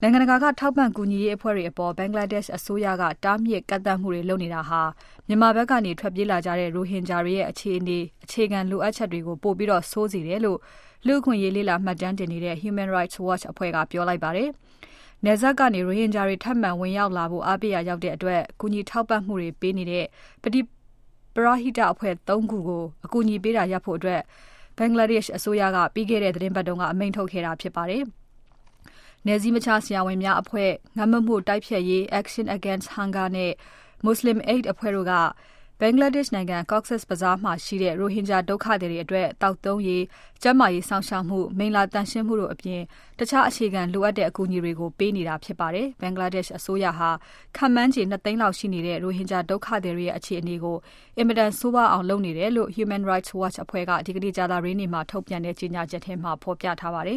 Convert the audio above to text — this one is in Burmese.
နိုင်ငံတကာကထောက်ပံ့ကူညီရေးအဖွဲ့တွေအပေါ် Bangladesh အစိုးရကတားမြစ်ကန့်သတ်မှုတွေလုပ်နေတာဟာမြန်မာဘက်ကနေထွက်ပြေးလာကြတဲ့ရိုဟင်ဂျာတွေရဲ့အခြေခံလိုအပ်ချက်တွေကိုပိုပြီးဆိုးစေတယ်လို့လူ့အခွင့်အရေးလေ့လာမှတ်တမ်းတင်နေတဲ့ Human Rights Watch အဖွဲ့ကပြောလိုက်ပါတယ်။နယ်စပ်ကနေရိုဟင်ဂျာတွေထပ်မံဝင်ရောက်လာဖို့အားပေးရာရောက်တဲ့အတွက်ကူညီထောက်ပံ့မှုတွေပေးနေတဲ့ပရဟိတအဖွဲ့ ၃ ခုကိုအကူအညီပေးတာရပ်ဖို့အတွက် Bangladesh အစိုးရကပြီးခဲ့တဲ့သတင်းပတ်တုန်းကအမိန့်ထုတ်ခဲ့တာဖြစ်ပါတယ်။နယ်စည်းမခြားဆရာဝန်များအဖွဲ့၊ငတ်မွတ်မှုတိုက်ဖျက်ရေး Action Against Hunger နဲ့ Muslim Aid အဖွဲ့တို့က Bangladesh နိုင်ငံ Cox's Bazar မှာရှိတဲ့ရိုဟင်ဂျာဒုက္ခသည်တွေအတွက်သောက်သုံးရေ၊ကျန်းမာရေးစောင့်ရှောက်မှု၊မိလ္လာသန့်ရှင်းမှုတို့အပြင်တခြားအခြေခံလိုအပ်တဲ့အကူအညီတွေကိုပေးနေတာဖြစ်ပါတယ်။ Bangladesh အစိုးရဟာခန့်မှန်းခြေ 2 သိန်းလောက်ရှိနေတဲ့ရိုဟင်ဂျာဒုက္ခသည်တွေရဲ့အခြေအနေကိုအင်မတန်ဆိုးဝါးအောင်လုပ်နေတယ်လို့ Human Rights Watch အဖွဲ့ကဒီကနေ့ကြာသပတေးနေ့မှာထုတ်ပြန်တဲ့ကြေညာချက်ထဲမှာဖော်ပြထားပါတယ်